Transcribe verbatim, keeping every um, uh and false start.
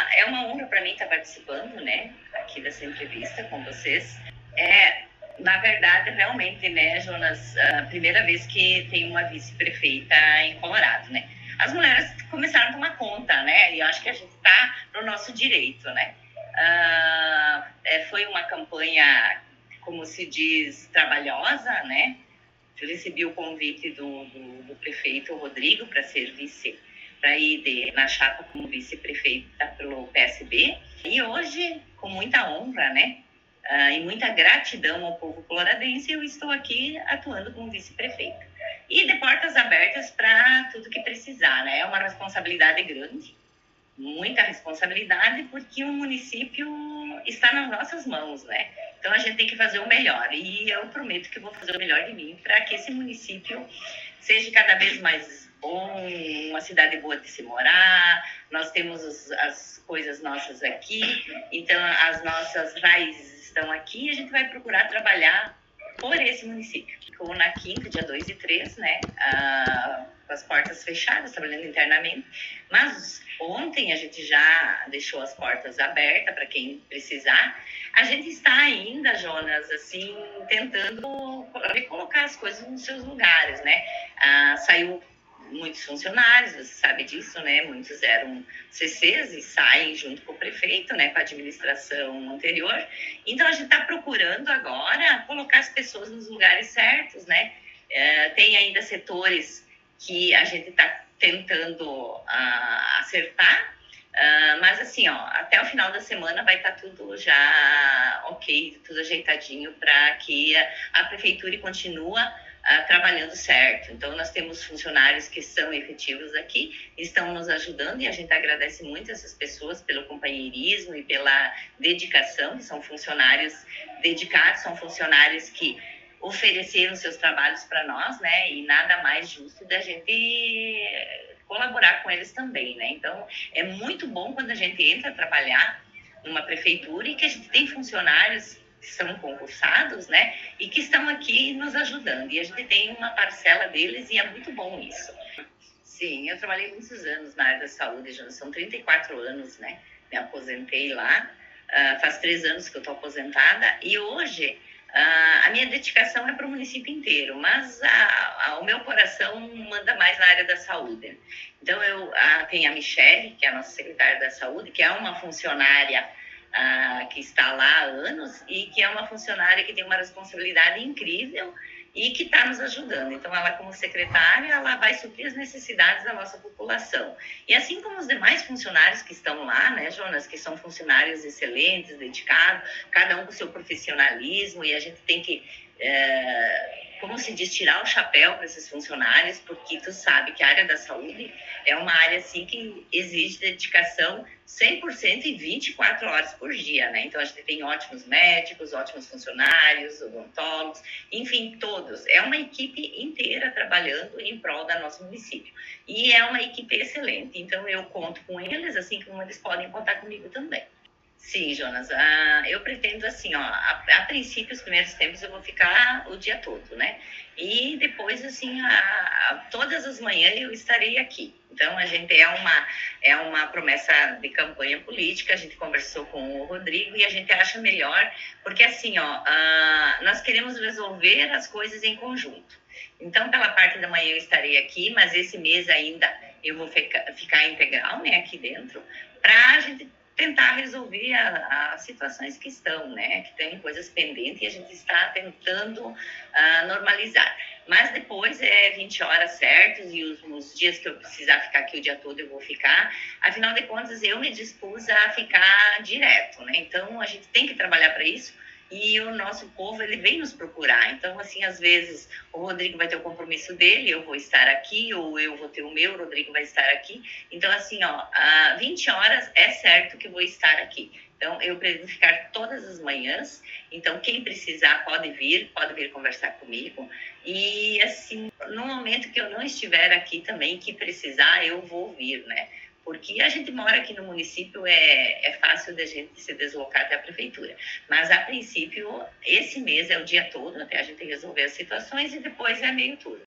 é uma honra para mim estar participando, né, aqui dessa entrevista com vocês. É, na verdade, realmente, né, Jonas, a primeira vez que tem uma vice-prefeita em Colorado, né? As mulheres começaram a tomar conta, né? E eu acho que a gente está no nosso direito, né? Ah, é, foi uma campanha, como se diz, trabalhosa, né? Eu recebi o convite do, do, do prefeito Rodrigo para ser vice, para ir de, na chapa como vice-prefeita pelo P S B. E hoje, com muita honra, né? Uh, e muita gratidão ao povo coloradense, eu estou aqui atuando como vice-prefeita. E de portas abertas para tudo que precisar, né? É uma responsabilidade grande, muita responsabilidade, porque o município está nas nossas mãos, né? Então a gente tem que fazer o melhor. E eu prometo que vou fazer o melhor de mim para que esse município seja cada vez mais bom, uma cidade boa de se morar. Nós temos os, as coisas nossas aqui, então as nossas raízes estão aqui e a gente vai procurar trabalhar por esse município. Ficou na quinta, dia dois e três, né? Ah, com as portas fechadas, trabalhando internamente. Mas ontem a gente já deixou as portas abertas para quem precisar. A gente está ainda, Jonas, assim, tentando recolocar as coisas nos seus lugares, né? Ah, saiu muitos funcionários, você sabe disso, né? Muitos eram C Cs e saem junto com o prefeito, né? Com a administração anterior. Então, a gente está procurando agora colocar as pessoas nos lugares certos, né? É, tem ainda setores que a gente está tentando uh, acertar, uh, mas assim, ó, até o final da semana vai estar tá tudo já ok, tudo ajeitadinho para que a, a prefeitura continue Uh, trabalhando certo. Então, nós temos funcionários que são efetivos aqui, estão nos ajudando e a gente agradece muito essas pessoas pelo companheirismo e pela dedicação, que são funcionários dedicados, são funcionários que ofereceram seus trabalhos para nós, né? E nada mais justo da gente colaborar com eles também, né? Então, é muito bom quando a gente entra a trabalhar numa prefeitura e que a gente tem funcionários que são concursados, né, e que estão aqui nos ajudando. E a gente tem uma parcela deles e é muito bom isso. Sim, eu trabalhei muitos anos na área da saúde, já são trinta e quatro anos, né, me aposentei lá, uh, faz três anos que eu estou aposentada e hoje uh, a minha dedicação é para o município inteiro, mas a, a, o meu coração manda mais na área da saúde. Então, eu uh, tenho a Michele, que é a nossa secretária da saúde, que é uma funcionária Uh, que está lá há anos e que é uma funcionária que tem uma responsabilidade incrível e que está nos ajudando. Então, ela como secretária, ela vai suprir as necessidades da nossa população. E assim como os demais funcionários que estão lá, né, Jonas, que são funcionários excelentes, dedicados, cada um com o seu profissionalismo, e a gente tem que, é, como se diz, tirar o chapéu para esses funcionários, porque tu sabe que a área da saúde é uma área, assim, que exige dedicação cem por cento e vinte e quatro horas por dia, né? Então, a gente tem ótimos médicos, ótimos funcionários, odontólogos, enfim, todos. É uma equipe inteira trabalhando em prol do nosso município. E é uma equipe excelente. Então, eu conto com eles, assim como eles podem contar comigo também. Sim, Jonas, ah, eu pretendo assim, ó, a, a princípio, os primeiros tempos eu vou ficar o dia todo, né? E depois, assim, a, a, todas as manhãs eu estarei aqui. Então, a gente é uma, é uma promessa de campanha política, a gente conversou com o Rodrigo e a gente acha melhor, porque assim, ó, ah, nós queremos resolver as coisas em conjunto. Então, pela parte da manhã eu estarei aqui, mas esse mês ainda eu vou ficar, ficar integral, né, aqui dentro, para a gente tentar resolver as situações que estão, né, que tem coisas pendentes e a gente está tentando uh, normalizar. Mas depois é vinte horas certas e os, os dias que eu precisar ficar aqui o dia todo eu vou ficar. Afinal de contas, eu me dispus a ficar direto, né, então a gente tem que trabalhar para isso. E o nosso povo, ele vem nos procurar. Então, assim, às vezes, o Rodrigo vai ter o compromisso dele, eu vou estar aqui, ou eu vou ter o meu, o Rodrigo vai estar aqui. Então, assim, ó, vinte horas é certo que vou estar aqui. Então, eu pretendo ficar todas as manhãs. Então, quem precisar pode vir, pode vir conversar comigo. E, assim, no momento que eu não estiver aqui também, que precisar, eu vou vir, né? Porque a gente mora aqui no município, é, é fácil da gente se deslocar até a prefeitura. Mas, a princípio, esse mês é o dia todo, até a gente resolver as situações, e depois é meio turno.